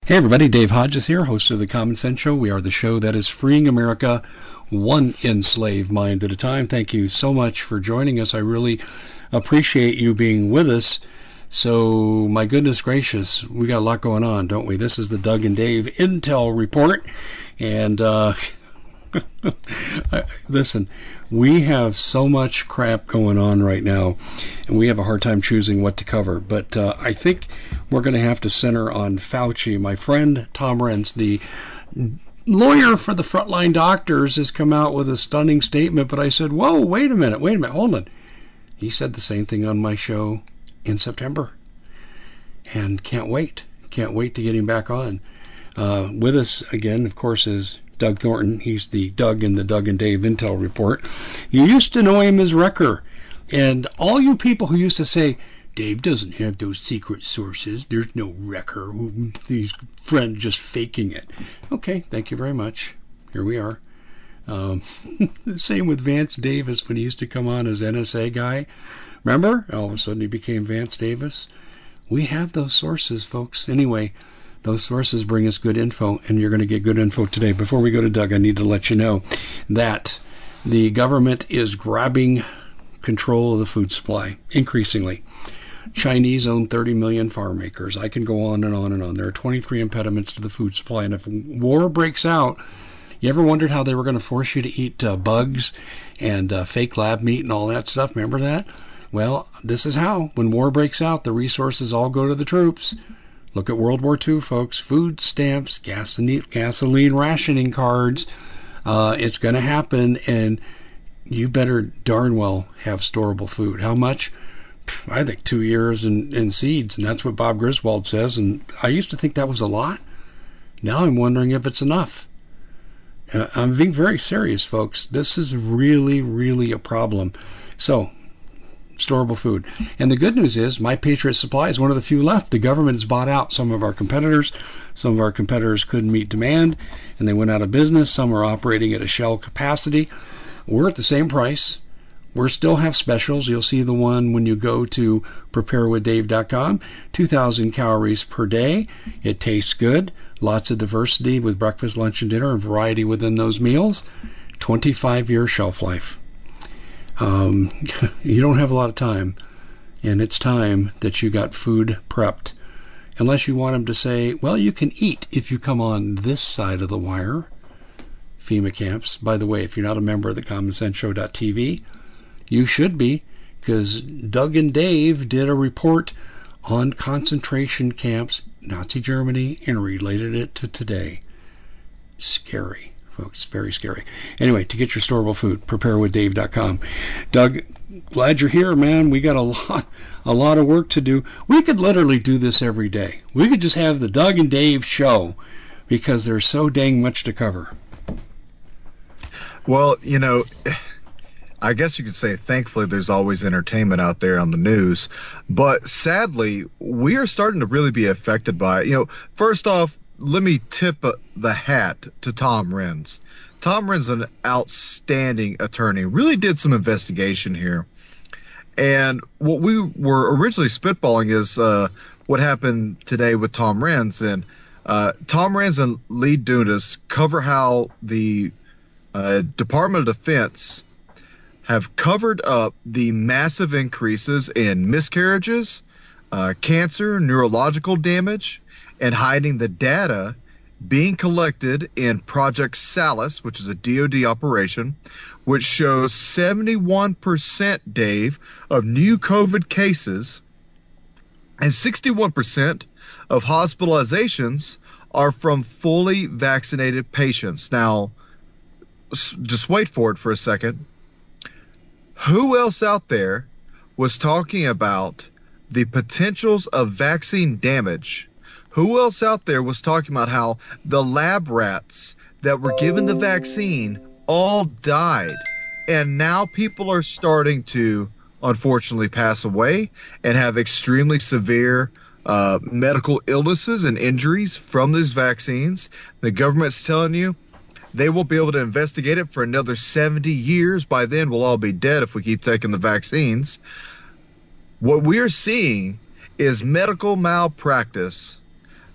Hey everybody, Dave Hodges here, host of The Common Sense Show. We are the show that is freeing America one enslaved mind at a time. Thank you so much for joining us. I really appreciate you being with us. So, my goodness gracious, we got a lot going on, don't we? This is the Doug and Dave Intel Report. And, listen, we have so much crap going on right now, and we have a hard time choosing what to cover. But I think we're going to have to center on Fauci. My friend Tom Renz, the lawyer for the frontline doctors, has come out with a stunning statement. But I said, whoa, wait a minute, hold on. He said the same thing on my show in September. And can't wait to get him back on. With us again, of course, is Doug Thornton. He's the Doug in the Doug and Dave Intel Report. You used to know him as Wrecker. And all you people who used to say, Dave doesn't have those secret sources. There's no Wrecker. These friends just faking it. Okay, thank you very much. Here we are. Same with Vance Davis when he used to come on as NSA guy. Remember? All of a sudden he became Vance Davis. We have those sources, folks. Anyway, those sources bring us good info, and you're going to get good info today. Before we go to Doug, I need to let you know that the government is grabbing control of the food supply, increasingly. Chinese own 30 million farm acres. I can go on and on and on. There are 23 impediments to the food supply, and if war breaks out, you ever wondered how they were going to force you to eat bugs and fake lab meat and all that stuff? Remember that? Well, this is how. When war breaks out, the resources all go to the troops. Look at World War II, folks. Food stamps, gasoline rationing cards. It's going to happen, and you better darn well have storable food. How much? I think 2 years in seeds, and that's what Bob Griswold says. And I used to think that was a lot. Now I'm wondering if it's enough. I'm being very serious, folks. This is really, really a problem. So, storable food. And the good news is My Patriot Supply is one of the few left. The government has bought out some of our competitors. Some of our competitors couldn't meet demand, and they went out of business. Some are operating at a shell capacity. We're at the same price. We still have specials. You'll see the one when you go to preparewithdave.com. 2,000 calories per day. It tastes good. Lots of diversity with breakfast, lunch, and dinner, and variety within those meals. 25-year shelf life. You don't have a lot of time, and it's time that you got food prepped. Unless you want them to say, well, you can eat if you come on this side of the wire. FEMA camps. By the way, if you're not a member of the CommonSenseShow.tv, you should be, because Doug and Dave did a report on concentration camps, Nazi Germany, and related it to today. Scary, folks, very scary. Anyway, to get your storable food, preparewithdave.com. Doug, glad you're here, man. We got a lot of work to do. We could literally do this every day. We could just have the Doug and Dave show, because there's so dang much to cover. Well, I guess you could say thankfully there's always entertainment out there on the news, but sadly we are starting to really be affected by it. First off, let me tip the hat to Tom Renz. Tom Renz is an outstanding attorney, really did some investigation here. And what we were originally spitballing is what happened today with Tom Renz. And Tom Renz and Lee Dudas cover how the Department of Defense have covered up the massive increases in miscarriages, cancer, neurological damage, and hiding the data being collected in Project Salus, which is a DoD operation, which shows 71%, Dave, of new COVID cases and 61% of hospitalizations are from fully vaccinated patients. Now, just wait for it for a second. Who else out there was talking about the potentials of vaccine damage? Who else out there was talking about how the lab rats that were given the vaccine all died? And now people are starting to, unfortunately, pass away and have extremely severe medical illnesses and injuries from these vaccines. The government's telling you they won't be able to investigate it for another 70 years. By then, we'll all be dead if we keep taking the vaccines. What we're seeing is medical malpractice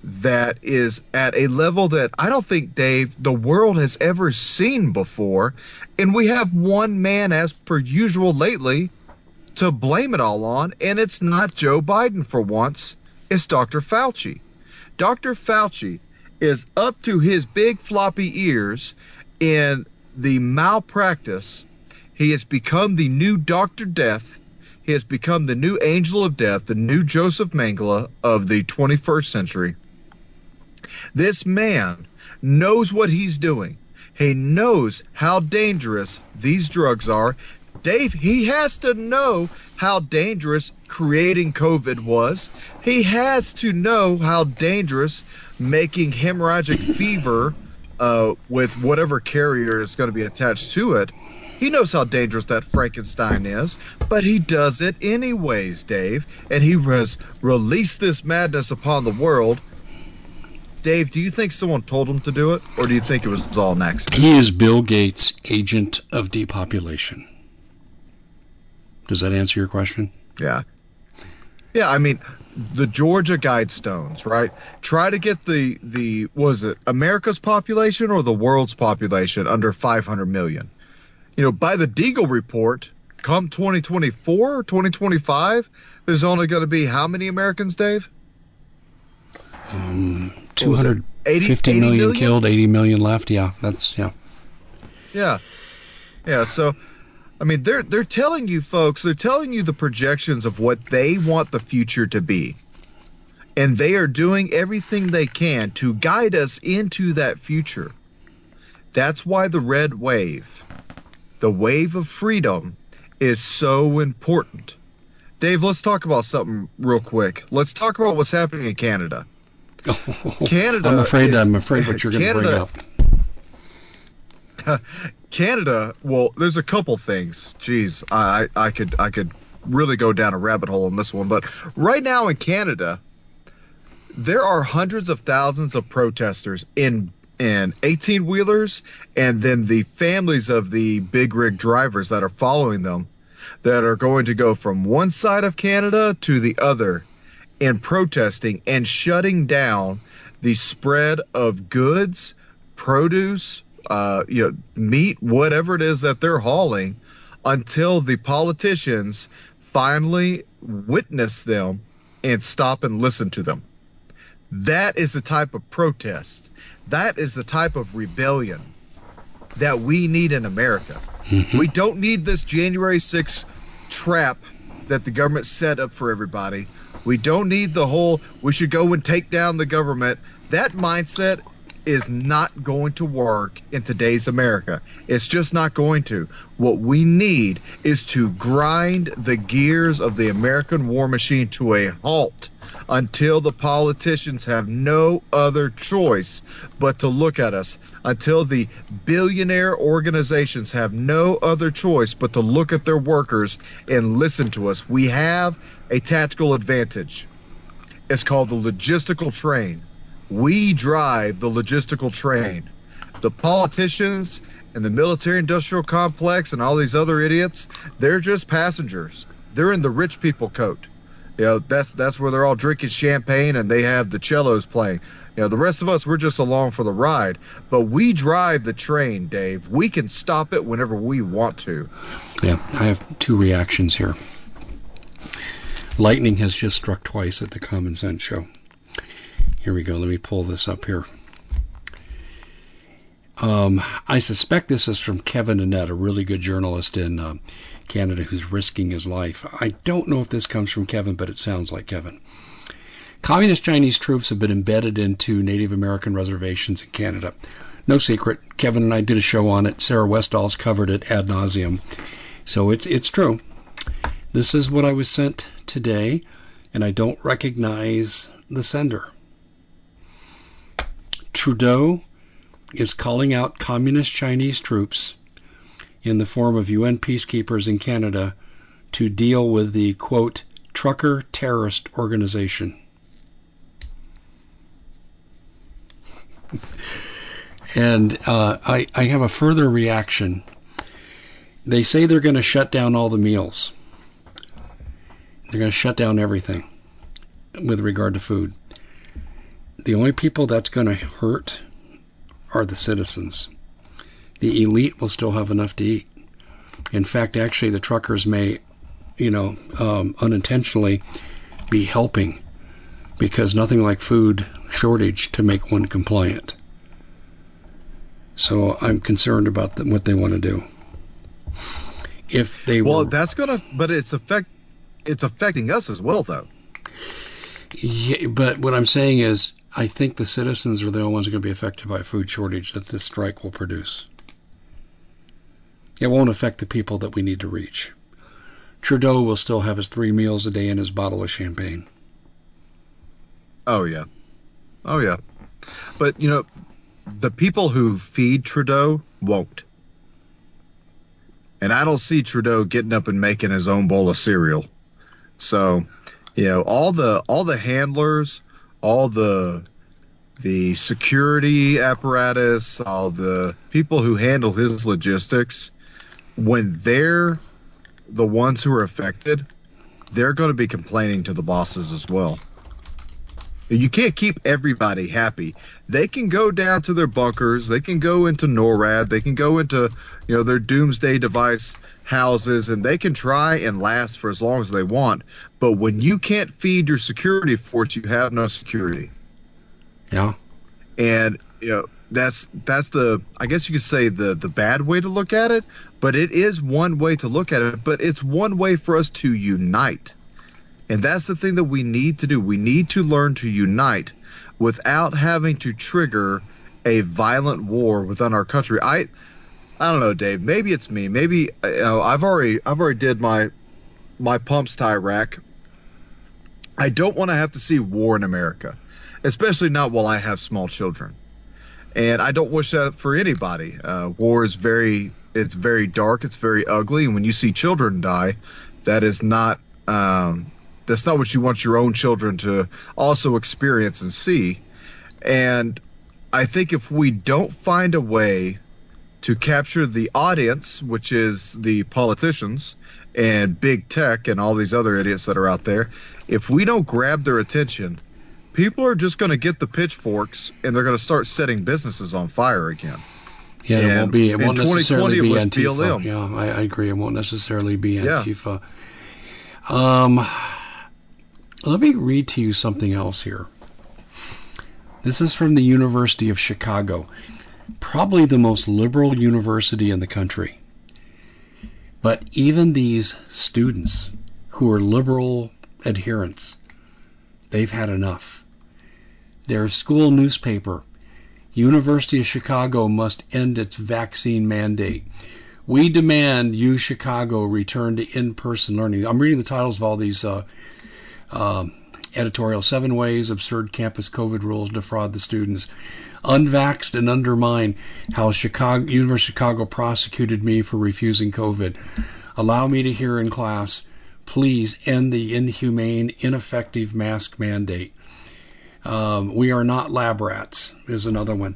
that is at a level that I don't think, Dave, the world has ever seen before. And we have one man, as per usual lately, to blame it all on, and it's not Joe Biden for once. It's Dr. Fauci. Dr. Fauci is up to his big floppy ears in the malpractice. He has become the new Dr. Death. He has become the new angel of death, the new Joseph Mengele of the 21st century. This man knows what he's doing. He knows how dangerous these drugs are. Dave, he has to know how dangerous creating COVID was. He has to know how dangerous making hemorrhagic fever with whatever carrier is going to be attached to it. He knows how dangerous that Frankenstein is, but he does it anyways, Dave. And he has released this madness upon the world. Dave, do you think someone told him to do it, or do you think it was all an accident? He is Bill Gates' agent of depopulation. Does that answer your question? Yeah. Yeah, I mean, the Georgia Guidestones, right? Try to get the was it America's population or the world's population under 500 million? You know, by the Deagle report, come 2024, 2025, there's only going to be how many Americans, Dave? 250 million killed, 80 million left. Yeah, that's, yeah. Yeah. Yeah, so, I mean, they're telling you folks, they're telling you the projections of what they want the future to be. And they are doing everything they can to guide us into that future. That's why the red wave, the wave of freedom, is so important. Dave, let's talk about something real quick. Let's talk about what's happening in Canada. Canada. I'm afraid what you're going to bring up. Canada. Well, there's a couple things. Jeez, I could really go down a rabbit hole on this one, but right now in Canada, there are hundreds of thousands of protesters in 18-wheelers, and then the families of the big rig drivers that are following them, that are going to go from one side of Canada to the other in protesting and shutting down the spread of goods, produce, meat, whatever it is that they're hauling, until the politicians finally witness them and stop and listen to them. That is the type of protest. That is the type of rebellion that we need in America. Mm-hmm. We don't need this January 6th trap that the government set up for everybody. We don't need the whole, we should go and take down the government. That mindset is not going to work in today's America. It's just not going to. What we need is to grind the gears of the American war machine to a halt until the politicians have no other choice but to look at us, until the billionaire organizations have no other choice but to look at their workers and listen to us. We have a tactical advantage. It's called the logistical train. We drive the logistical train. The politicians and the military-industrial complex and all these other idiots, they're just passengers. They're in the rich people coat. You know, that's where they're all drinking champagne and they have the cellos playing. You know, the rest of us, we're just along for the ride. But we drive the train, Dave. We can stop it whenever we want to. Yeah, I have two reactions here. Lightning has just struck twice at the Common Sense Show. Here we go. Let me pull this up here. I suspect this is from Kevin Annett, a really good journalist in Canada who's risking his life. I don't know if this comes from Kevin, but it sounds like Kevin. Communist Chinese troops have been embedded into Native American reservations in Canada. No secret. Kevin and I did a show on it. Sarah Westall's covered it ad nauseum. So it's true. This is what I was sent today, and I don't recognize the sender. Trudeau is calling out communist Chinese troops in the form of UN peacekeepers in Canada to deal with the, quote, trucker terrorist organization. And I have a further reaction. They say they're going to shut down all the meals. They're going to shut down everything with regard to food. the only people that's going to hurt are the citizens. The elite will still have enough to eat. In fact, actually, the truckers may, unintentionally be helping, because nothing like food shortage to make one compliant. So I'm concerned about what they want to do. If they but it's affecting us as well, though. Yeah, but what I'm saying is, I think the citizens are the only ones who are going to be affected by a food shortage that this strike will produce. It won't affect the people that we need to reach. Trudeau will still have his 3 meals a day and his bottle of champagne. Oh, yeah. But, the people who feed Trudeau won't. And I don't see Trudeau getting up and making his own bowl of cereal. So, all the handlers, all the security apparatus, all the people who handle his logistics, when they're the ones who are affected, they're going to be complaining to the bosses as well. You can't keep everybody happy. They can go down to their bunkers. They can go into NORAD. They can go into, their doomsday device houses, and they can try and last for as long as they want. But when you can't feed your security force, you have no security. Yeah. And, that's the, I guess you could say the bad way to look at it, but it is one way to look at it, but it's one way for us to unite. And that's the thing that we need to do. We need to learn to unite without having to trigger a violent war within our country. I don't know, Dave. Maybe it's me. Maybe I've already did my pumps to Iraq. I don't want to have to see war in America, especially not while I have small children. And I don't wish that for anybody. War is very dark. It's very ugly. And when you see children die, that is not that's not what you want your own children to also experience and see. And I think if we don't find a way to capture the audience, which is the politicians and big tech and all these other idiots that are out there, if we don't grab their attention, people are just going to get the pitchforks and they're going to start setting businesses on fire again. Yeah, it won't necessarily be Antifa. BLM. Yeah, I agree. It won't necessarily be Antifa. Let me read to you something else here. This is from the University of Chicago, probably the most liberal university in the country. But even these students who are liberal adherents, they've had enough. Their school newspaper, University of Chicago must end its vaccine mandate. We demand U Chicago return to in-person learning. I'm reading the titles of all these editorial. 7 ways absurd campus COVID rules defraud the students. Unvaxxed and undermine how University of Chicago prosecuted me for refusing COVID. Allow me to hear in class. Please end the inhumane, ineffective mask mandate. We are not lab rats is another one.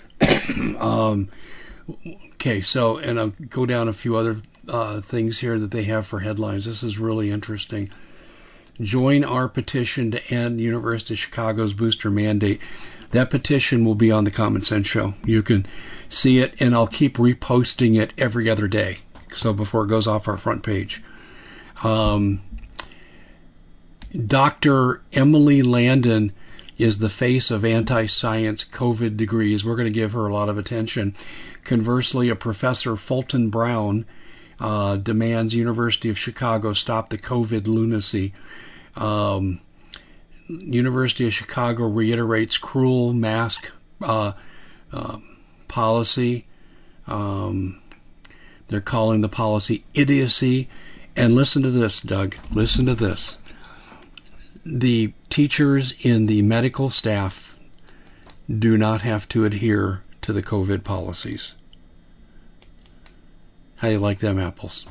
Okay, so, and I'll go down a few other things here that they have for headlines. This is really interesting. Join our petition to end University of Chicago's booster mandate. That petition will be on the Common Sense Show. You can see it, and I'll keep reposting it every other day, so before it goes off our front page. Dr. Emily Landon is the face of anti-science COVID degrees. We're going to give her a lot of attention. Conversely, a Professor Fulton Brown demands University of Chicago stop the COVID lunacy. University of Chicago reiterates cruel mask policy. They're calling the policy idiocy. And listen to this, Doug. Listen to this. The teachers in the medical staff do not have to adhere to the COVID policies. How do you like them apples?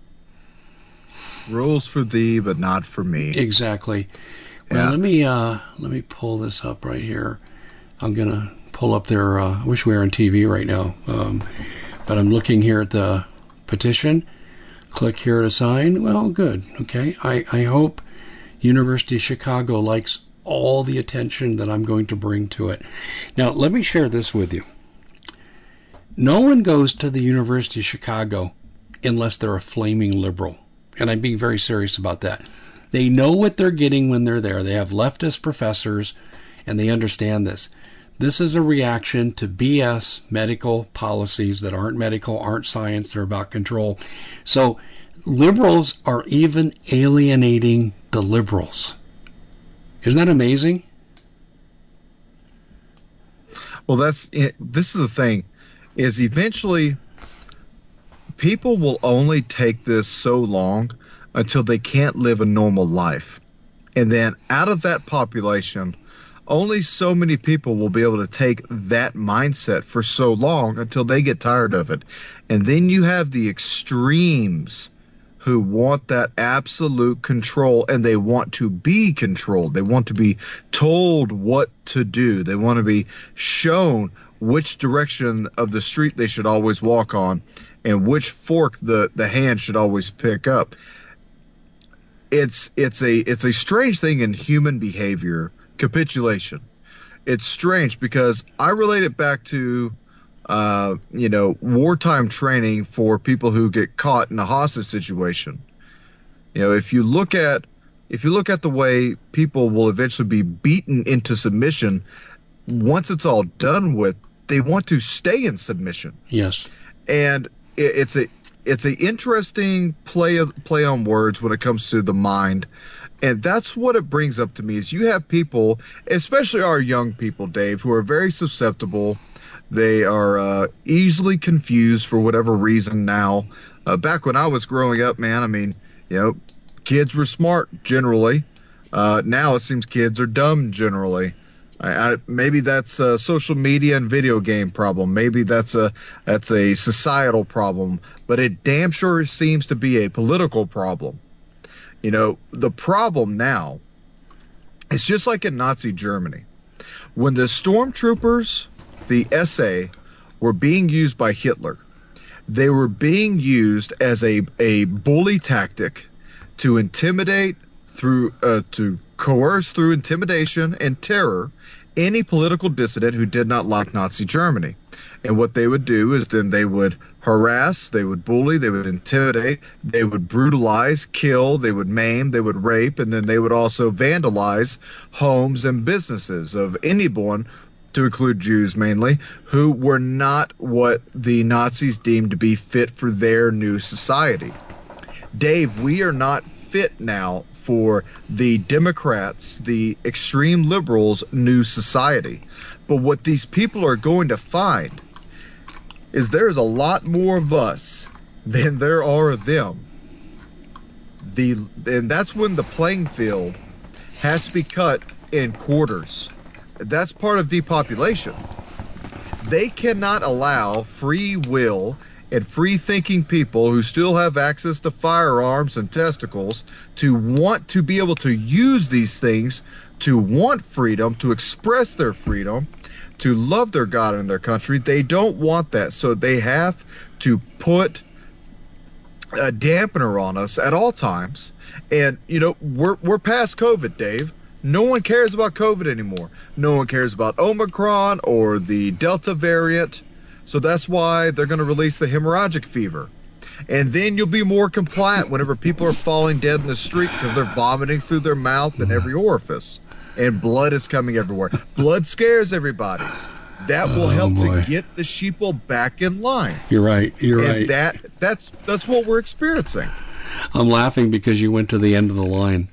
Rules for thee, but not for me. Exactly. Well, yeah. Let me pull this up right here. I'm gonna pull up their. I wish we were on TV right now, but I'm looking here at the petition. Click here to sign. Well, good. Okay. I hope University of Chicago likes all the attention that I'm going to bring to it. Now, let me share this with you. No one goes to the University of Chicago unless they're a flaming liberal. And I'm being very serious about that. They know what they're getting when they're there. They have leftist professors, and they understand this. This is a reaction to BS medical policies that aren't medical, aren't science, they're about control. So liberals are even alienating the liberals. Isn't that amazing? Well, this is the thing, is eventually people will only take this so long until they can't live a normal life. And then out of that population, only so many people will be able to take that mindset for so long until they get tired of it. And then you have the extremes who want that absolute control, and they want to be controlled. They want to be told what to do. They want to be shown which direction of the street they should always walk on and which fork the hand should always pick up. It's a strange thing in human behavior, capitulation. It's strange because I relate it back to wartime training for people who get caught in a hostage situation. If you look at the way people will eventually be beaten into submission, once it's all done with, they want to stay in submission. Yes. And it's a interesting play on words when it comes to the mind. And that's what it brings up to me, is you have people, especially our young people, Dave, who are very susceptible. They are easily confused for whatever reason now. Back when I was growing up, man, kids were smart generally. Now it seems kids are dumb generally. Maybe that's a social media and video game problem. Maybe that's a societal problem. But it damn sure seems to be a political problem. The problem now is just like in Nazi Germany. When the stormtroopers, the SA, were being used by Hitler, they were being used as a bully tactic to intimidate to coerce through intimidation and terror any political dissident who did not like Nazi Germany. And what they would do is then they would harass, they would bully, they would intimidate, they would brutalize, kill, they would maim, they would rape, and then they would also vandalize homes and businesses of anyone, to include Jews mainly, who were not what the Nazis deemed to be fit for their new society. Dave, we are not fit now for the Democrats, the extreme liberals' new society. But what these people are going to find is there's a lot more of us than there are of them. And that's when the playing field has to be cut in quarters. That's part of depopulation. They cannot allow free will and free-thinking people who still have access to firearms and testicles to want to be able to use these things, to want freedom, to express their freedom, to love their God and their country. They don't want that. So they have to put a dampener on us at all times. And, we're past COVID, Dave. No one cares about COVID anymore. No one cares about Omicron or the Delta variant. So that's why they're going to release the hemorrhagic fever. And then you'll be more compliant whenever people are falling dead in the street because they're vomiting through their mouth and every orifice. And blood is coming everywhere. Blood scares everybody. That will help to get the sheeple back in line. You're right. And that's what we're experiencing. I'm laughing because you went to the end of the line.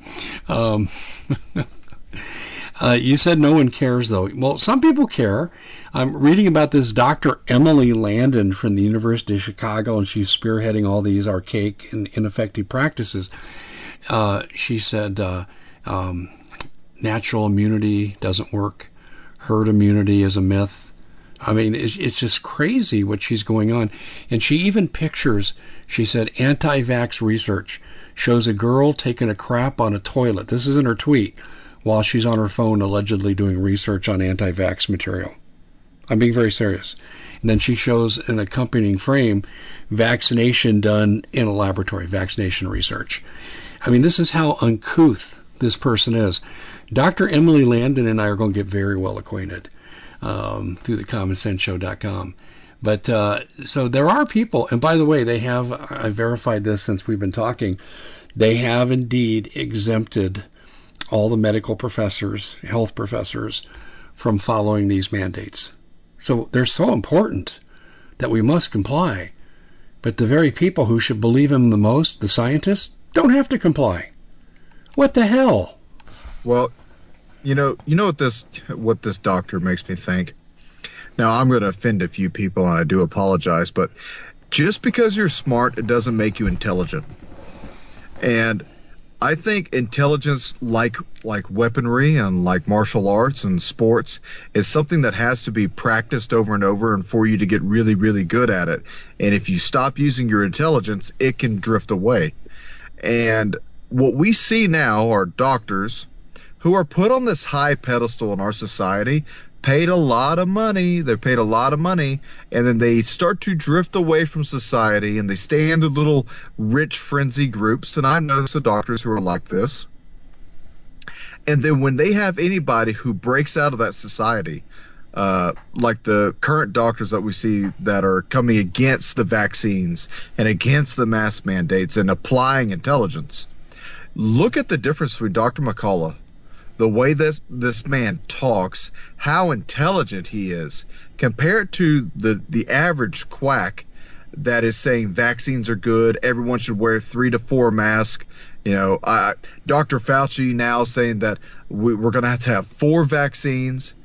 You said no one cares, though. Well, some people care. I'm reading about this Dr. Emily Landon from the University of Chicago, and she's spearheading all these archaic and ineffective practices. She said natural immunity doesn't work. Herd immunity is a myth. I mean, it's just crazy what she's going on. And she even pictures, she said, anti-vax research shows a girl taking a crap on a toilet. This is in her tweet, while she's on her phone allegedly doing research on anti-vax material. I'm being very serious. And then she shows an accompanying frame, vaccination done in a laboratory, vaccination research. I mean, this is how uncouth this person is. Dr. Emily Landon and I are going to get very well acquainted through the commonsenseshow.com. But so there are people, and by the way, I verified this since we've been talking, they have indeed exempted all the medical professors, health professors, from following these mandates. So they're so important that we must comply. But the very people who should believe him the most, the scientists, don't have to comply. What the hell? Well, you know what this doctor makes me think. Now, I'm going to offend a few people, and I do apologize, but just because you're smart, it doesn't make you intelligent. And I think intelligence, like weaponry and like martial arts and sports, is something that has to be practiced over and over, and for you to get really, really good at it. And if you stop using your intelligence, it can drift away. And what we see now are doctors who are put on this high pedestal in our society, paid a lot of money. They're paid a lot of money, and then they start to drift away from society, and they stay in their little rich frenzy groups. And I know some doctors who are like this. And then when they have anybody who breaks out of that society, like the current doctors that we see that are coming against the vaccines and against the mask mandates and applying intelligence, look at the difference between Dr. McCullough, the way this man talks, how intelligent he is, compared to the average quack that is saying vaccines are good, everyone should wear 3 to 4 masks. Dr. Fauci now saying that we're going to have 4 vaccines.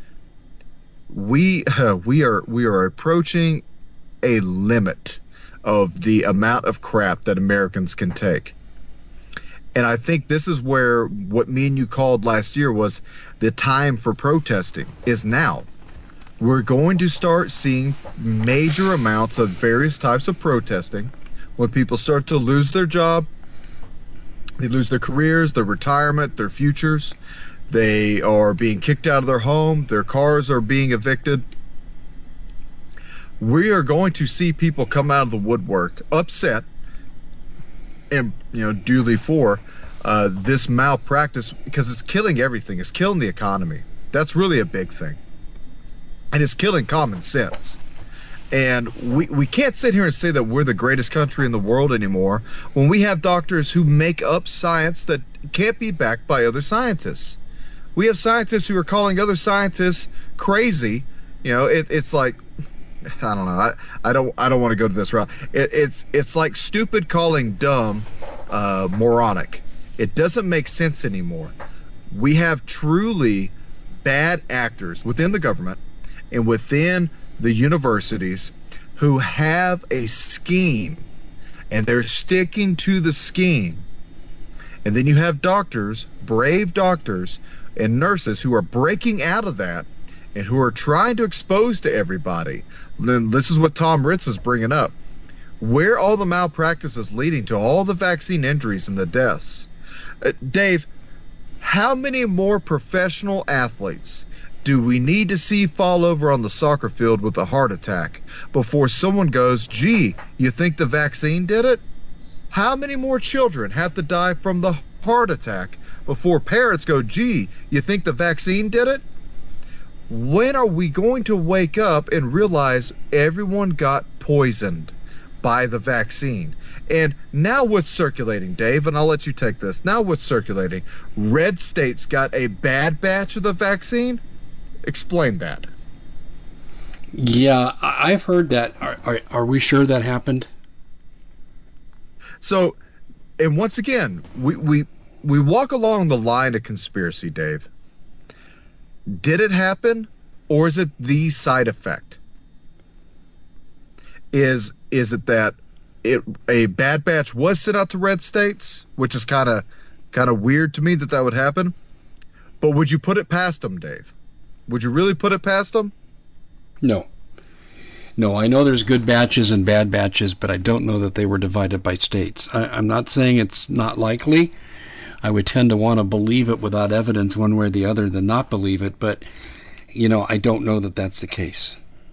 We are approaching a limit of the amount of crap that Americans can take. And I think this is where what me and you called last year was the time for protesting is now. We're going to start seeing major amounts of various types of protesting when people start to lose their job, they lose their careers, their retirement, their futures. They are being kicked out of their home. Their cars are being evicted. We are going to see people come out of the woodwork upset and duly for this malpractice, because it's killing everything. It's killing the economy. That's really a big thing, and it's killing common sense. And we can't sit here and say that we're the greatest country in the world anymore when we have doctors who make up science that can't be backed by other scientists. We have scientists who are calling other scientists crazy. It's like, I don't know. I don't want to go to this route. It's like stupid calling dumb moronic. It doesn't make sense anymore. We have truly bad actors within the government and within the universities who have a scheme, and they're sticking to the scheme. And then you have doctors, brave doctors and nurses, who are breaking out of that and who are trying to expose to everybody. Then this is what Tom Ritz is bringing up, where all the malpractice is leading to all the vaccine injuries and the deaths. Dave, how many more professional athletes do we need to see fall over on the soccer field with a heart attack before someone goes, gee, you think the vaccine did it? How many more children have to die from the heart attack before parents go, gee, you think the vaccine did it? When are we going to wake up and realize everyone got poisoned by the vaccine? And now what's circulating, Dave, and I'll let you take this. Now what's circulating? Red states got a bad batch of the vaccine? Explain that. Yeah, I've heard that. Are we sure that happened? So, and once again, we walk along the line of conspiracy, Dave. Did it happen, or is it the side effect? Is it that a bad batch was sent out to red states, which is kind of weird to me that would happen? But would you put it past them, Dave? Would you really put it past them? No, I know there's good batches and bad batches, but I don't know that they were divided by states. I'm not saying it's not likely. I would tend to want to believe it without evidence one way or the other than not believe it, but, I don't know that that's the case.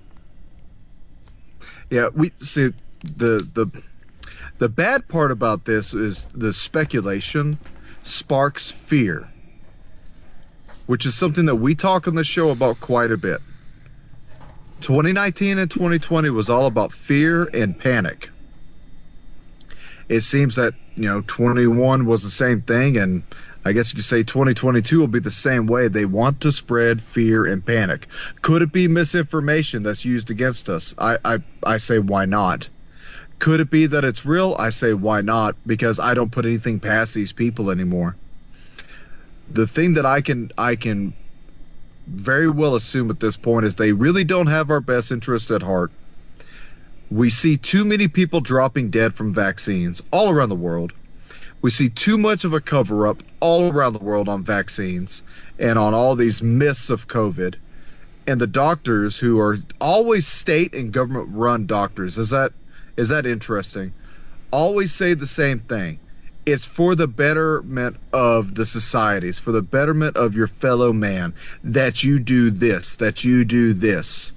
Yeah, we see the bad part about this is the speculation sparks fear. which is something that we talk on the show about quite a bit. 2019 and 2020 was all about fear and panic. It seems that, 21 was the same thing, and I guess you could say 2022 will be the same way. They want to spread fear and panic. Could it be misinformation that's used against us? I say, why not? Could it be that it's real? I say, why not? Because I don't put anything past these people anymore. The thing that I can very well assume at this point is they really don't have our best interests at heart. We see too many people dropping dead from vaccines all around the world. We see too much of a cover-up all around the world on vaccines and on all these myths of COVID. And the doctors who are always state and government-run doctors, is that interesting? Always say the same thing. It's for the betterment of the societies, for the betterment of your fellow man, that you do this, that you do this.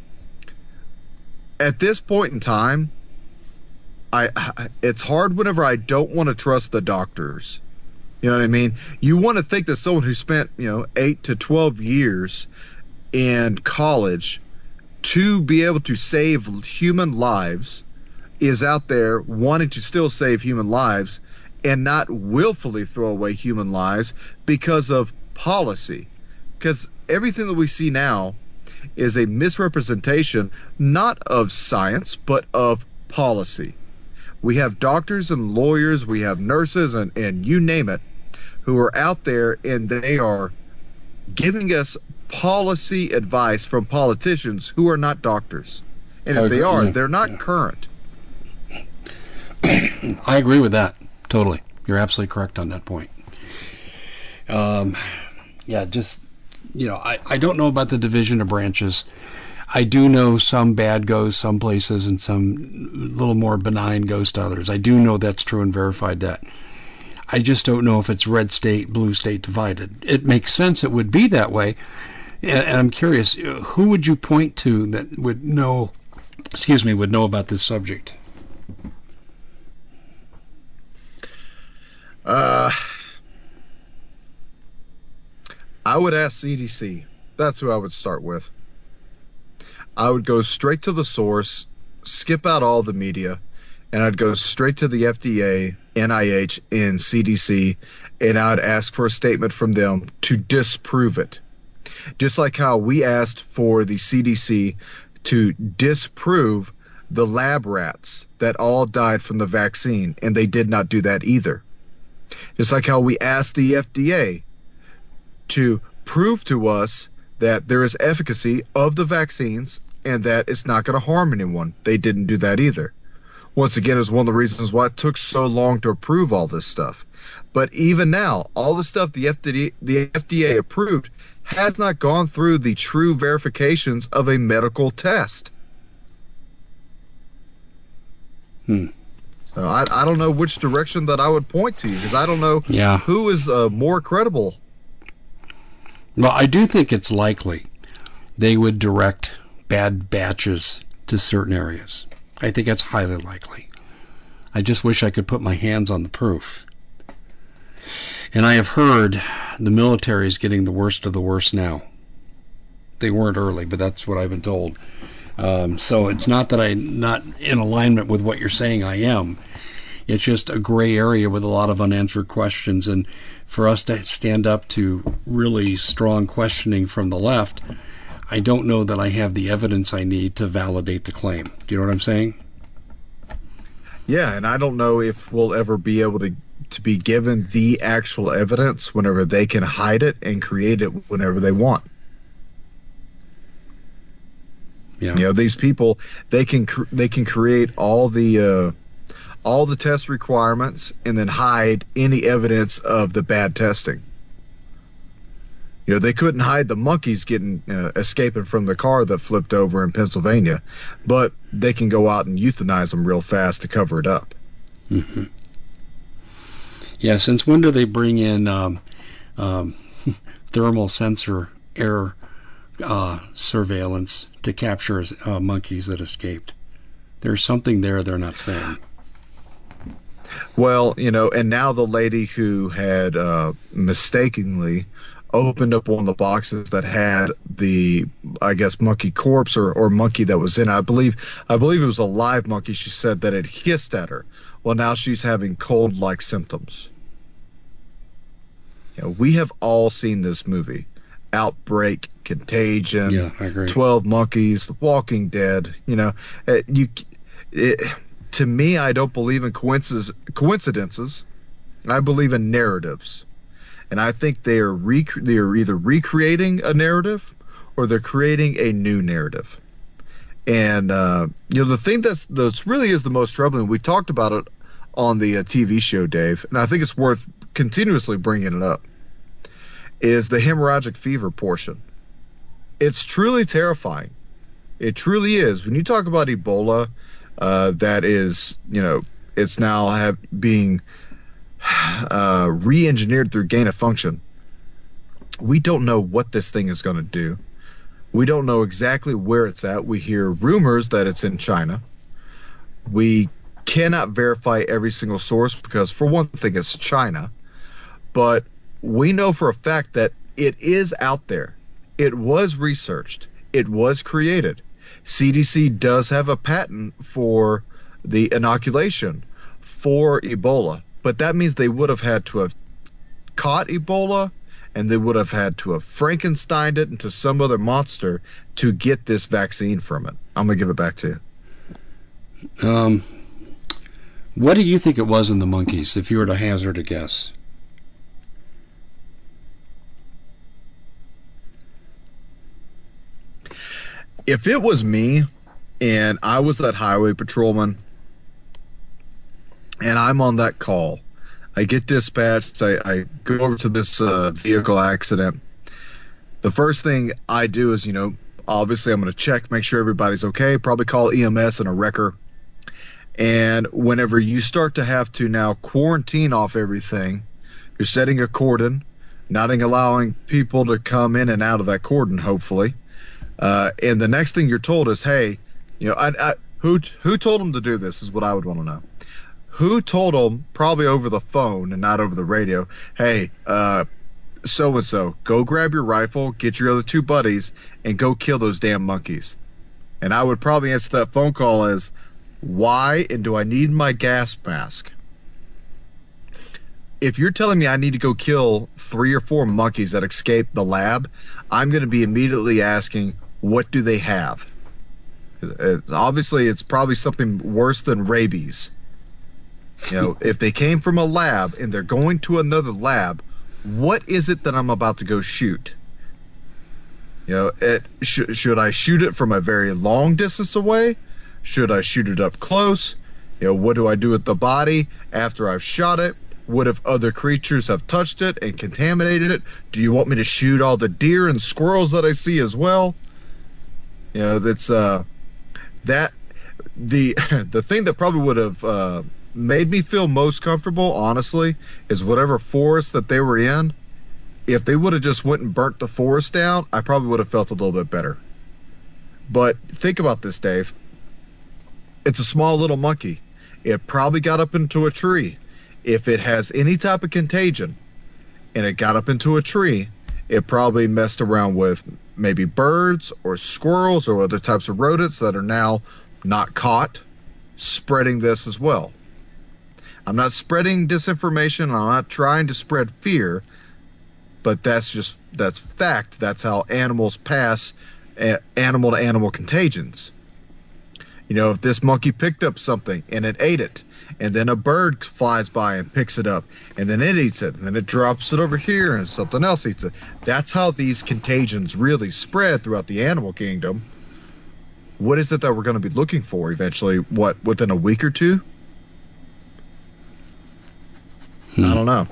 At this point in time, it's hard whenever I don't want to trust the doctors. You know what I mean? You want to think that someone who spent, 8 to 12 years in college to be able to save human lives is out there wanting to still save human lives and not willfully throw away human lives because of policy. Because everything that we see now is a misrepresentation, not of science, but of policy. We have doctors and lawyers, we have nurses, and you name it, who are out there, and they are giving us policy advice from politicians who are not doctors. And if they are, they're not current. I agree with that. Totally. You're absolutely correct on that point. I don't know about the division of branches. I do know some bad goes some places and some little more benign goes to others. I do know that's true and verified that. I just don't know if it's red state, blue state divided. It makes sense it would be that way. And I'm curious, who would you point to that would know about this subject? I would ask CDC. That's who I would start with. I would go straight to the source, skip out all the media, and I'd go straight to the FDA, NIH, and CDC, and I'd ask for a statement from them to disprove it. Just like how we asked for the CDC to disprove the lab rats that all died from the vaccine, and they did not do that either. Just like how we asked the FDA to prove to us that there is efficacy of the vaccines and that it's not going to harm anyone. They didn't do that either. Once again, it's one of the reasons why it took so long to approve all this stuff. But even now, all the stuff the FDA approved has not gone through the true verifications of a medical test. So I don't know which direction that I would point to, because I don't know who is more credible. Well, I do think it's likely they would direct bad batches to certain areas. I think that's highly likely. I just wish I could put my hands on the proof. And I have heard the military is getting the worst of the worst now. They weren't early, but that's what I've been told. So it's not that I'm not in alignment with what you're saying. I am. It's just a gray area with a lot of unanswered questions. And for us to stand up to really strong questioning from the left, I don't know that I have the evidence I need to validate the claim. Do you know what I'm saying? Yeah, and I don't know if we'll ever be able to be given the actual evidence whenever they can hide it and create it whenever they want. Yeah. These people, they can create all the test requirements and then hide any evidence of the bad testing. They couldn't hide the monkeys escaping from the car that flipped over in Pennsylvania, but they can go out and euthanize them real fast to cover it up. Mm-hmm. Yeah, since when do they bring in thermal sensor air surveillance to capture monkeys that escaped? There's something there they're not saying. Well, and now the lady who had mistakenly opened up one of the boxes that had the, I guess, monkey corpse or monkey that was in it. I believe it was a live monkey. She said that it hissed at her. Well, now she's having cold-like symptoms. We have all seen this movie. Outbreak, Contagion, Yeah, I agree. 12 Monkeys, The Walking Dead. To me, I don't believe in coincidences. I believe in narratives. And I think they are either recreating a narrative or they're creating a new narrative. And the thing that's really is the most troubling, we talked about it on the TV show, Dave, and I think it's worth continuously bringing it up, is the hemorrhagic fever portion. It's truly terrifying. It truly is. When you talk about Ebola, that is, it's now being re-engineered through gain of function. We don't know what this thing is going to do. We don't know exactly where it's at. We hear rumors that it's in China. We cannot verify every single source because, for one thing, it's China. But we know for a fact that it is out there. It was researched. It was created. CDC does have a patent for the inoculation for Ebola. But that means they would have had to have caught Ebola, and they would have had to have Frankensteined it into some other monster to get this vaccine from it. I'm going to give it back to you. What do you think it was in the monkeys, if you were to hazard a guess? If it was me, and I was that highway patrolman, and I'm on that call, I get dispatched, I go over to this vehicle accident. The first thing I do is, obviously I'm going to check, make sure everybody's okay, probably call EMS and a wrecker. And whenever you start to have to now quarantine off everything, you're setting a cordon, not allowing people to come in and out of that cordon, hopefully. And the next thing you're told is, hey, who told them to do this is what I would want to know. Who told them, probably over the phone and not over the radio, hey, so-and-so, go grab your rifle, get your other two buddies, and go kill those damn monkeys. And I would probably answer that phone call as, why, and do I need my gas mask? If you're telling me I need to go kill 3 or 4 monkeys that escaped the lab, I'm going to be immediately asking, what do they have? Obviously, it's probably something worse than rabies. If they came from a lab and they're going to another lab, what is it that I'm about to go shoot? Should I shoot it from a very long distance away? Should I shoot it up close? What do I do with the body after I've shot it? What if other creatures have touched it and contaminated it? Do you want me to shoot all the deer and squirrels that I see as well? That's the thing that probably would have made me feel most comfortable, honestly, is whatever forest that they were in. If they would have just went and burnt the forest down, I probably would have felt a little bit better. But think about this, Dave. It's a small little monkey. It probably got up into a tree. If it has any type of contagion and it got up into a tree, it probably messed around with maybe birds or squirrels or other types of rodents that are now not caught, spreading this as well. I'm not spreading disinformation. I'm not trying to spread fear, but that's fact. That's how animals pass animal to animal contagions. If this monkey picked up something and it ate it, and then a bird flies by and picks it up, and then it eats it, and then it drops it over here and something else eats it. That's how these contagions really spread throughout the animal kingdom. What is it that we're going to be looking for eventually? Within a week or two? I don't know.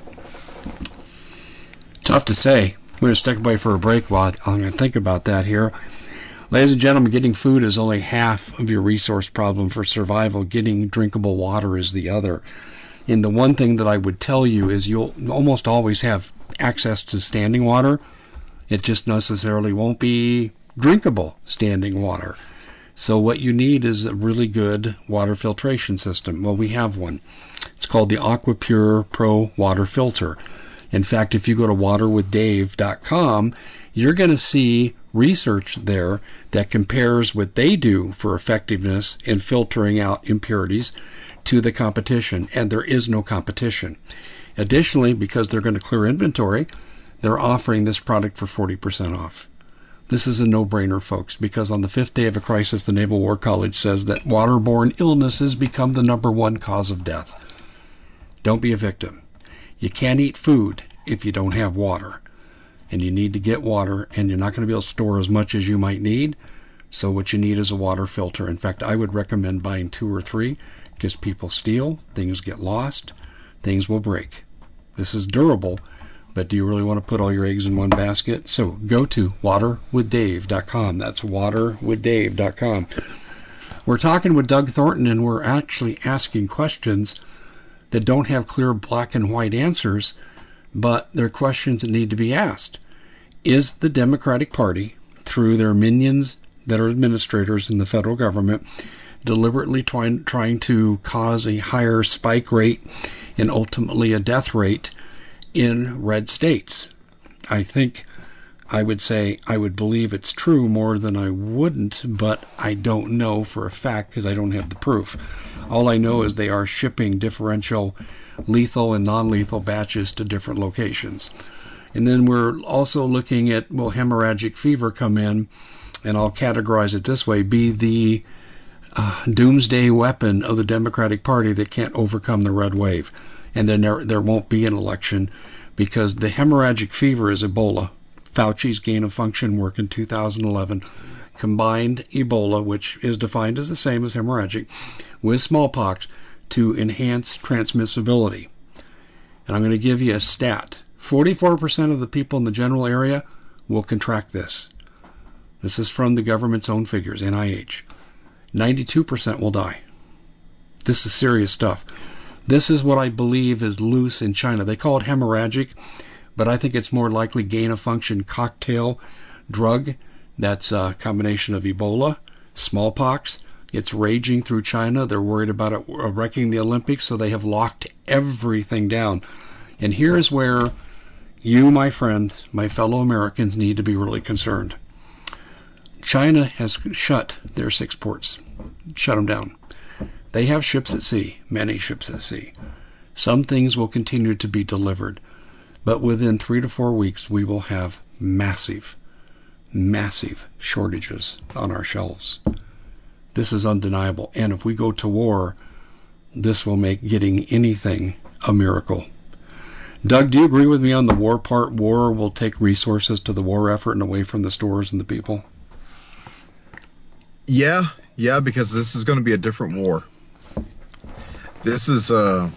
Tough to say. We're going to step away for a break while I'm going to think about that here. Ladies and gentlemen, getting food is only half of your resource problem for survival. Getting drinkable water is the other. And the one thing that I would tell you is you'll almost always have access to standing water. It just necessarily won't be drinkable standing water. So what you need is a really good water filtration system. Well, we have one. It's called the AquaPure Pro Water Filter. In fact, if you go to waterwithdave.com, you're going to see research there that compares what they do for effectiveness in filtering out impurities to the competition, and there is no competition. Additionally, because they're going to clear inventory, they're offering this product for 40% off. This is a no-brainer, folks, because on the fifth day of a crisis, the Naval War College says that waterborne illnesses become the #1 cause of death. Don't be a victim. You can't eat food if you don't have water, and you need to get water, and you're not going to be able to store as much as you might need, so what you need is a water filter. In fact, I would recommend buying 2 or 3, because people steal, things get lost, things will break. This is durable, but do you really want to put all your eggs in one basket? So go to waterwithdave.com. That's waterwithdave.com. We're talking with Doug Thornton, and we're actually asking questions that don't have clear black and white answers, but they're questions that need to be asked. Is the Democratic Party, through their minions that are administrators in the federal government, deliberately trying to cause a higher spike rate and ultimately a death rate in red states? I would say I would believe it's true more than I wouldn't, but I don't know for a fact because I don't have the proof. All I know is they are shipping differential lethal and non-lethal batches to different locations. And then we're also looking at, will hemorrhagic fever come in, and I'll categorize it this way, be the doomsday weapon of the Democratic Party that can't overcome the red wave. And then there won't be an election, because the hemorrhagic fever is Ebola. Fauci's gain of function work in 2011 combined Ebola, which is defined as the same as hemorrhagic, with smallpox to enhance transmissibility. And I'm going to give you a stat. 44% of the people in the general area will contract this. This is from the government's own figures, NIH. 92% will die. This is serious stuff. This is what I believe is loose in China. They call it hemorrhagic, but I think it's more likely gain-of-function cocktail drug. That's a combination of Ebola, smallpox. It's raging through China. They're worried about it wrecking the Olympics, so they have locked everything down. And here's where you, my friend, my fellow Americans, need to be really concerned. China has shut their 6 ports, shut them down. They have ships at sea, many ships at sea. Some things will continue to be delivered, but within 3 to 4 weeks, we will have massive shortages on our shelves. This is undeniable. And if we go to war, this will make getting anything a miracle. Doug, do you agree with me on the war part? War will take resources to the war effort and away from the stores and the people? Yeah, because this is going to be a different war. This is,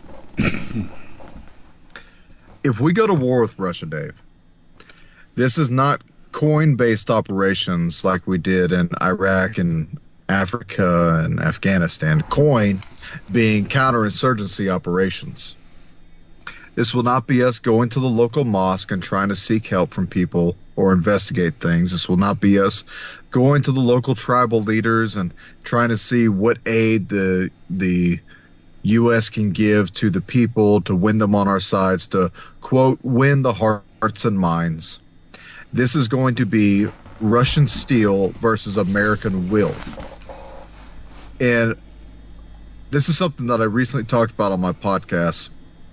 if we go to war with Russia, Dave, this is not coin-based operations like we did in Iraq and Africa and Afghanistan. Coin being counterinsurgency operations. This will not be us going to the local mosque and trying to seek help from people or investigate things. This will not be us going to the local tribal leaders and trying to see what aid the U.S. can give to the people to win them on our sides, to, quote, win the hearts and minds. This is going to be Russian steel versus American will. And this is something that I recently talked about on my podcast.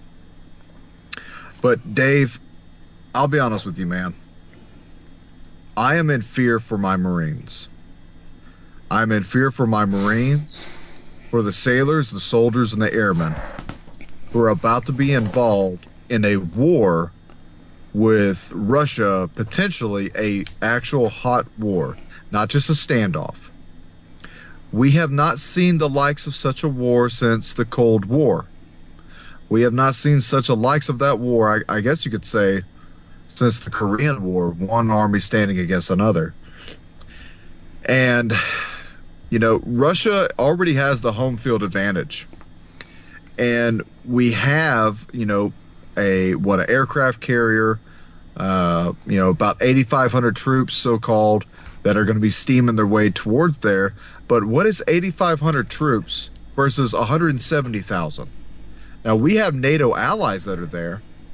But Dave, I'll be honest with you, man. I am in fear for my Marines. I'm in fear for my Marines, for the sailors, the soldiers, and the airmen who are about to be involved in a war with Russia, potentially a actual hot war, not just a standoff. We have not seen the likes of such a war since the Cold War. We have not seen such a likes of that war, I guess you could say, since the Korean War, one army standing against another. And, you know, Russia already has the home field advantage. And we have, you know, an aircraft carrier, about 8,500 troops, so-called, that are going to be steaming their way towards there. But what is 8,500 troops versus 170,000? Now, we have NATO allies that are there,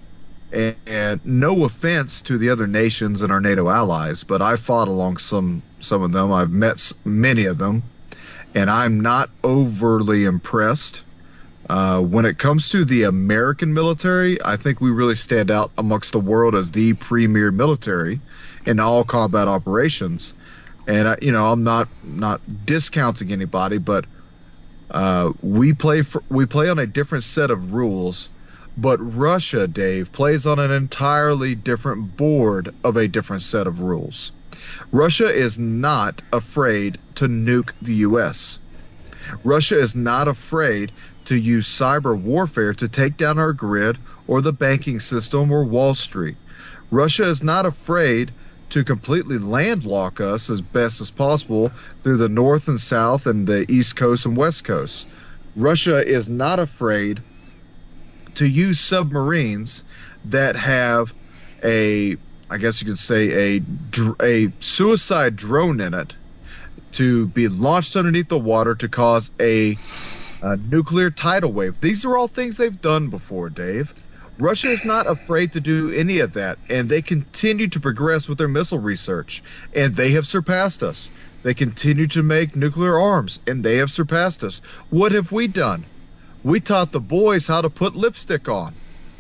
And no offense to the other nations and our NATO allies, but I fought along some of them. I've met many of them, and I'm not overly impressed. When it comes to the American military, I think we really stand out amongst the world as the premier military in all combat operations. And I'm not discounting anybody, but we play on a different set of rules. But Russia, Dave, plays on an entirely different board of a different set of rules. Russia is not afraid to nuke the U.S. Russia is not afraid to use cyber warfare to take down our grid or the banking system or Wall Street. Russia is not afraid to completely landlock us as best as possible through the north and south and the east coast and west coast. Russia is not afraid to use submarines that have a suicide drone in it to be launched underneath the water to cause a nuclear tidal wave. These are all things they've done before, Dave. Russia is not afraid to do any of that, and they continue to progress with their missile research, and they have surpassed us. They continue to make nuclear arms, and they have surpassed us. What have we done? We taught the boys how to put lipstick on.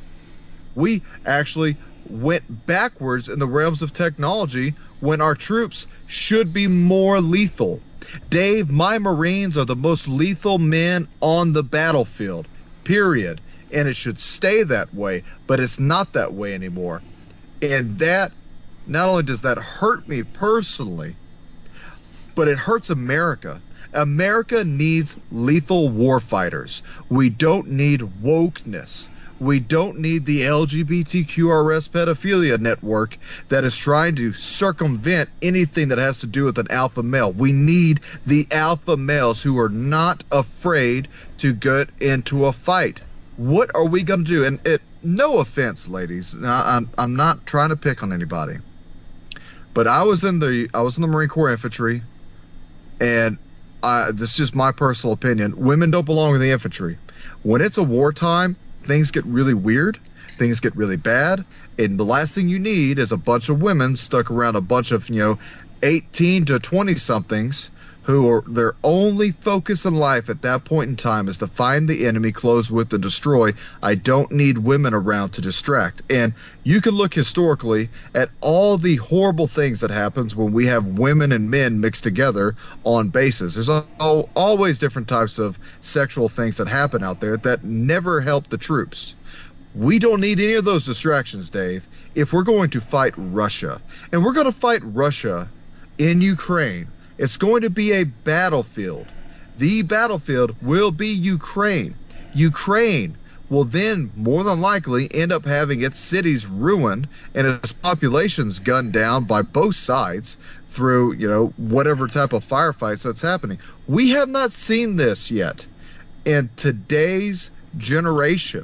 We actually went backwards in the realms of technology when our troops should be more lethal. Dave, my Marines are the most lethal men on the battlefield, period. And it should stay that way, but it's not that way anymore. And that, not only does that hurt me personally, but it hurts America. America needs lethal warfighters. We don't need wokeness. We don't need the LGBTQRS pedophilia network that is trying to circumvent anything that has to do with an alpha male. We need the alpha males who are not afraid to get into a fight. What are we going to do? And no offense, ladies. I'm not trying to pick on anybody, but I was in the Marine Corps infantry, and this is just my personal opinion. Women don't belong in the infantry. When it's a wartime, things get really weird. Things get really bad. And the last thing you need is a bunch of women stuck around a bunch of, 18 to 20 somethings who are their only focus in life at that point in time is to find the enemy, close with, and destroy. I don't need women around to distract. And you can look historically at all the horrible things that happens when we have women and men mixed together on bases. There's always different types of sexual things that happen out there that never help the troops. We don't need any of those distractions, Dave, if we're going to fight Russia. And we're going to fight Russia in Ukraine. It's going to be a battlefield. The battlefield will be Ukraine. Ukraine will then more than likely end up having its cities ruined and its populations gunned down by both sides through, whatever type of firefights that's happening. We have not seen this yet. In today's generation,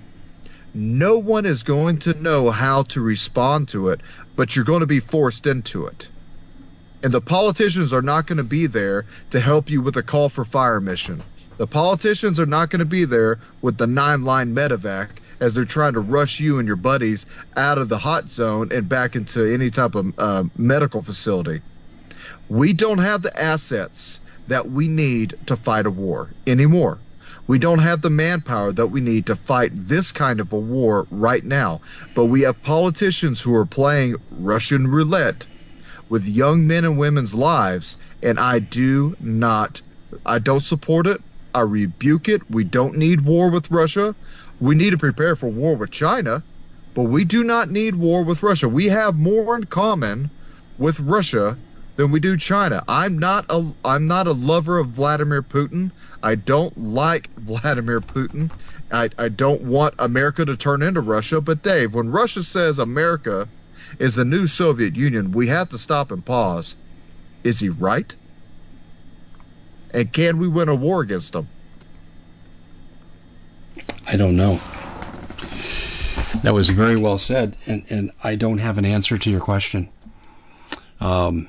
no one is going to know how to respond to it, but you're going to be forced into it. And the politicians are not going to be there to help you with a call for fire mission. The politicians are not going to be there with the 9-line medevac as they're trying to rush you and your buddies out of the hot zone and back into any type of medical facility. We don't have the assets that we need to fight a war anymore. We don't have the manpower that we need to fight this kind of a war right now. But we have politicians who are playing Russian roulette with young men and women's lives, and I don't support it. I rebuke it. We don't need war with Russia. We need to prepare for war with China, but we do not need war with Russia. We have more in common with Russia than we do China. I'm not a lover of Vladimir Putin. I don't like Vladimir Putin. I don't want America to turn into Russia. But Dave, when Russia says America is the new Soviet Union, we have to stop and pause. Is he right? And can we win a war against them? I don't know. That was very well said, and I don't have an answer to your question. The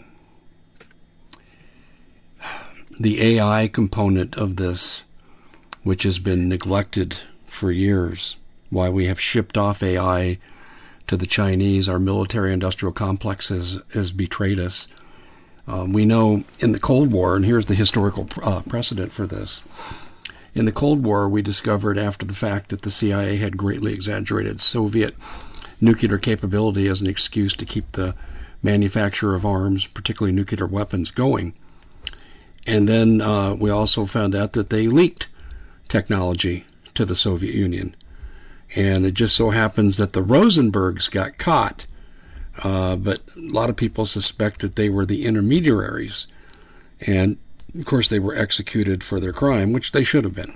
AI component of this, which has been neglected for years, why we have shipped off AI to the Chinese. Our military-industrial complex has betrayed us. We know in the Cold War, and here's the historical precedent for this. In the Cold War, we discovered after the fact that the CIA had greatly exaggerated Soviet nuclear capability as an excuse to keep the manufacture of arms, particularly nuclear weapons, going. And then we also found out that they leaked technology to the Soviet Union. And it just so happens that the Rosenbergs got caught, but a lot of people suspect that they were the intermediaries. And, of course, they were executed for their crime, which they should have been.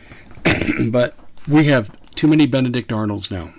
But we have too many Benedict Arnolds now.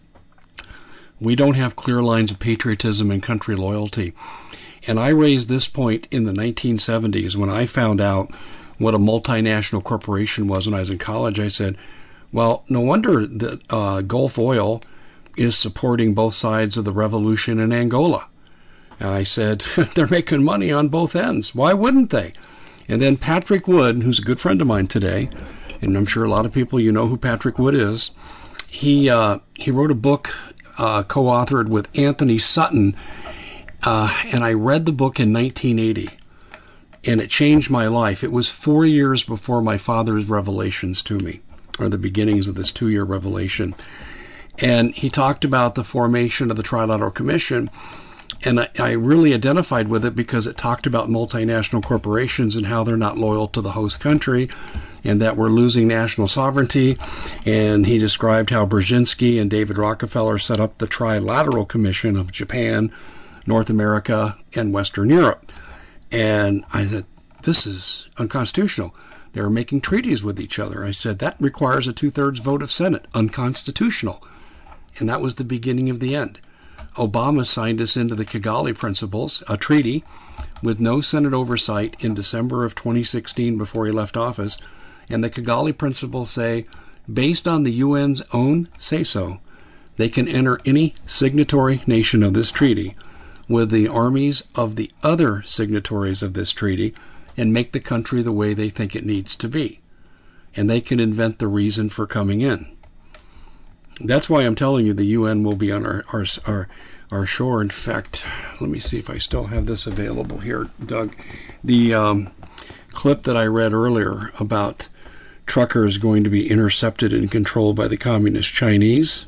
We don't have clear lines of patriotism and country loyalty. And I raised this point in the 1970s when I found out what a multinational corporation was when I was in college. I said, well, no wonder that Gulf Oil is supporting both sides of the revolution in Angola. And I said, they're making money on both ends. Why wouldn't they? And then Patrick Wood, who's a good friend of mine today, and I'm sure a lot of people, you know who Patrick Wood is, he wrote a book co-authored with Anthony Sutton, and I read the book in 1980, and it changed my life. It was 4 years before my father's revelations to me, or the beginnings of this 2-year revelation. And he talked about the formation of the Trilateral Commission, and I really identified with it because it talked about multinational corporations and how they're not loyal to the host country and that we're losing national sovereignty. And he described how Brzezinski and David Rockefeller set up the Trilateral Commission of Japan, North America, and Western Europe. And I said, this is unconstitutional. They were making treaties with each other. I said, that requires a 2/3 vote of Senate. Unconstitutional. And that was the beginning of the end. Obama signed us into the Kigali Principles, a treaty with no Senate oversight in December of 2016 before he left office. And the Kigali Principles say, based on the UN's own say-so, they can enter any signatory nation of this treaty with the armies of the other signatories of this treaty and make the country the way they think it needs to be. And they can invent the reason for coming in. That's why I'm telling you the UN will be on our shore. In fact, let me see if I still have this available here, Doug. The clip that I read earlier about truckers going to be intercepted and controlled by the communist Chinese,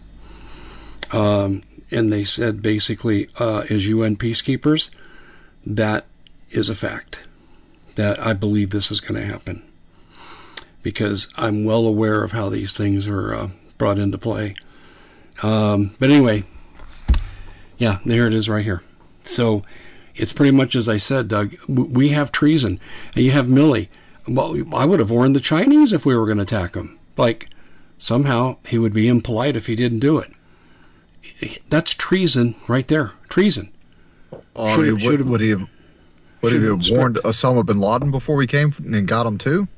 and they said basically as UN peacekeepers, that is a fact. That I believe this is going to happen because I'm well aware of how these things are brought into play. But anyway, yeah, there it is right here. So it's pretty much as I said, Doug. We have treason, and you have Milley. Well, I would have warned the Chinese if we were going to attack them. Like, somehow he would be impolite if he didn't do it. That's treason right there. Treason. Would he have warned Osama bin Laden before we came and got him too?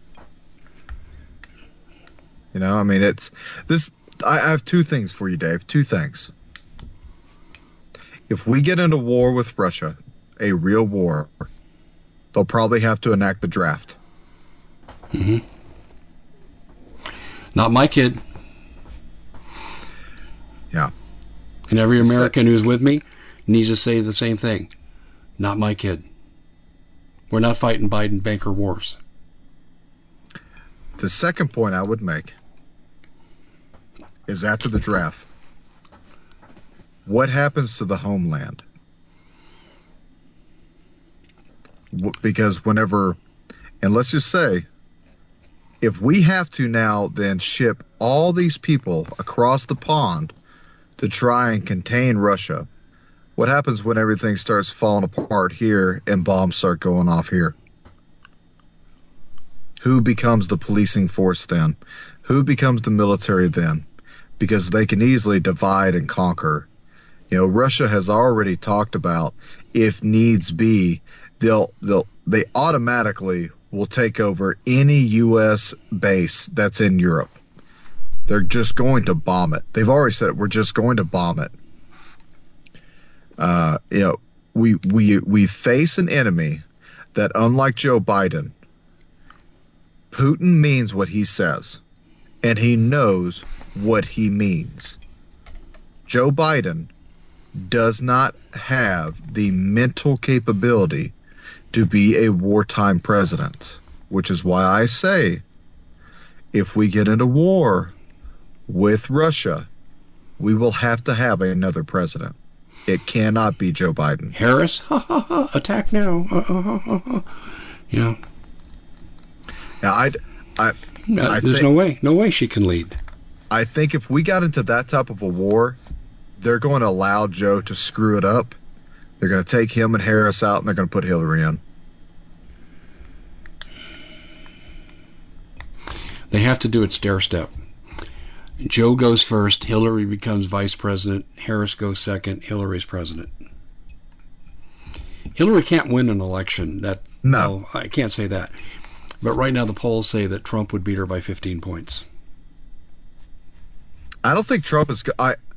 You know, I mean, it's this. I have two things for you, Dave. Two things. If we get into war with Russia, a real war, they'll probably have to enact the draft. Mm-hmm. Not my kid. Yeah. And every American who's with me needs to say the same thing. Not my kid. We're not fighting Biden banker wars. The second point I would make is after the draft, what happens to the homeland? Because whenever, and let's just say, if we have to now then ship all these people across the pond to try and contain Russia, what happens when everything starts falling apart here and bombs start going off here? Who becomes the policing force then? Who becomes the military then? Because they can easily divide and conquer. You know, Russia has already talked about, if needs be, they automatically will take over any U.S. base that's in Europe. They're just going to bomb it. They've already said, we're just going to bomb it. You know, we face an enemy that, unlike Joe Biden, Putin means what he says, and he knows what he means. Joe Biden does not have the mental capability to be a wartime president, which is why I say if we get into war with Russia, we will have to have another president. It cannot be Joe Biden. Harris, attack now. Yeah. Now, there's no way she can lead. I think if we got into that type of a war, they're going to allow Joe to screw it up. They're going to take him and Harris out, and they're going to put Hillary in. They have to do it stair step. Joe goes first, Hillary becomes vice president, Harris goes second, Hillary's president. Hillary can't win an election. No, I can't say that. But right now the polls say that Trump would beat her by 15 points. I don't think Trump is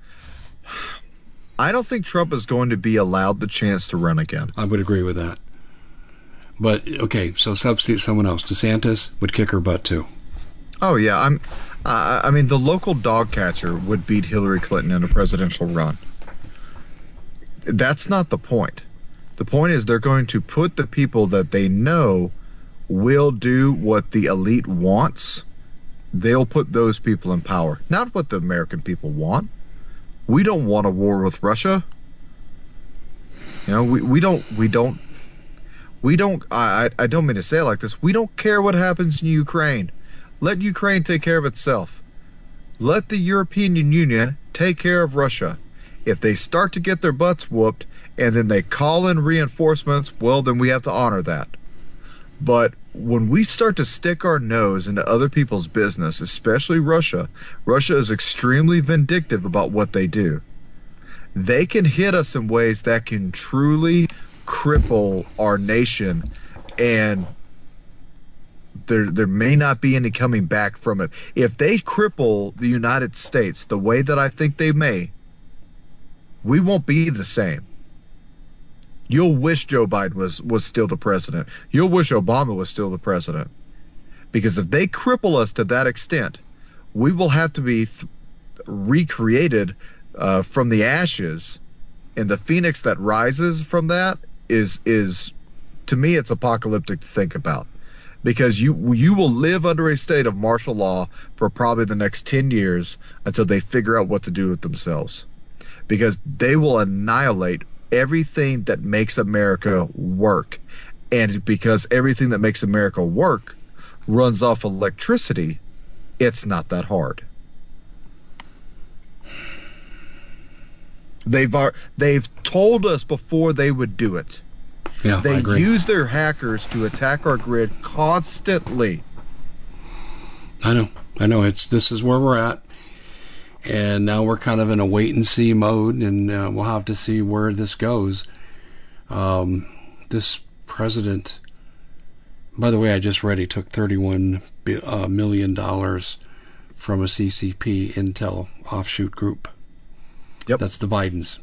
I don't think Trump is going to be allowed the chance to run again. I would agree with that. But okay, so substitute someone else. DeSantis would kick her butt too. Oh yeah, I mean the local dog catcher would beat Hillary Clinton in a presidential run. That's not the point. The point is they're going to put the people that they know will do what the elite wants. They'll put those people in power, not what the American people want. We don't want a war with Russia. You know, we don't. I don't mean to say it like this. We don't care what happens in Ukraine. Let Ukraine take care of itself. Let the European Union take care of Russia. If they start to get their butts whooped and then they call in reinforcements, well, then we have to honor that. But when we start to stick our nose into other people's business, especially Russia, Russia is extremely vindictive about what they do. They can hit us in ways that can truly cripple our nation, and there may not be any coming back from it. If they cripple the United States the way that I think they may, we won't be the same. You'll wish Joe Biden was still the president. You'll wish Obama was still the president. Because if they cripple us to that extent, we will have to be recreated from the ashes. And the phoenix that rises from that is to me, it's apocalyptic to think about. Because you will live under a state of martial law for probably the next 10 years until they figure out what to do with themselves. Because they will annihilate everything that makes America work. And because everything that makes America work runs off electricity, it's not that hard. They've told us before they would do it. Yeah, they I agree. use their hackers to attack our grid constantly. I know. This is where we're at. And now we're kind of in a wait-and-see mode, and we'll have to see where this goes. This president, by the way, I just read he took $31 million from a CCP Intel offshoot group. Yep. That's the Bidens.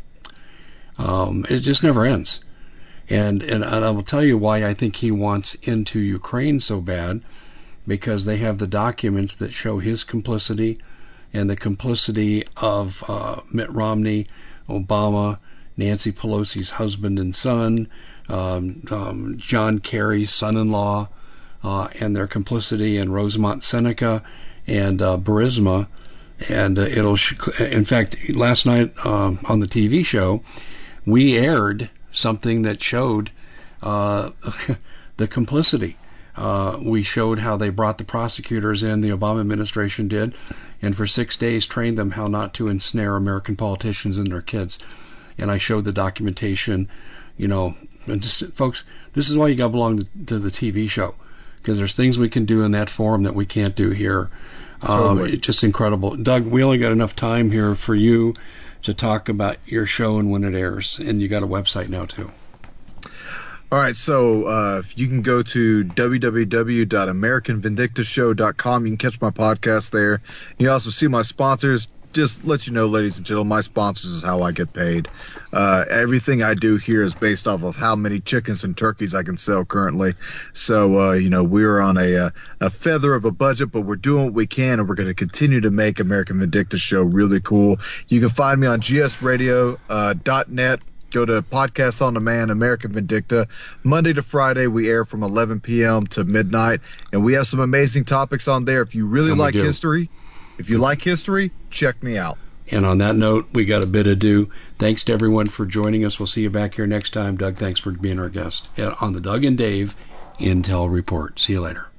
It just never ends. And I will tell you why I think he wants into Ukraine so bad, because they have the documents that show his complicity and the complicity of Mitt Romney, Obama, Nancy Pelosi's husband and son, John Kerry's son-in-law, and their complicity in Rosemont Seneca and Burisma. And in fact, last night on the TV show, we aired something that showed the complicity. We showed how they brought the prosecutors in, the Obama administration did, and for 6 days trained them how not to ensnare American politicians and their kids. And I showed the documentation, and just, folks, this is why you got to belong to the TV show, because there's things we can do in that forum that we can't do here. Totally. It's just incredible. Doug, we only got enough time here for you to talk about your show and when it airs, and you got a website now too. All right, so you can go to www.americanvindictashow.com. You can catch my podcast there. You also see my sponsors, just let you know, ladies and gentlemen, my sponsors is how I get paid. Everything I do here is based off of how many chickens and turkeys I can sell currently. So, we're on a feather of a budget, but we're doing what we can, and we're going to continue to make American Vindicta Show really cool. You can find me on gsradio.net. Go to Podcasts on Demand, American Vindicta. Monday to Friday, we air from 11 p.m. to midnight, and we have some amazing topics on there. If you really like history, check me out. And on that note, we got a bit ado. Thanks to everyone for joining us. We'll see you back here next time. Doug, thanks for being our guest on the Doug and Dave Intel Report. See you later.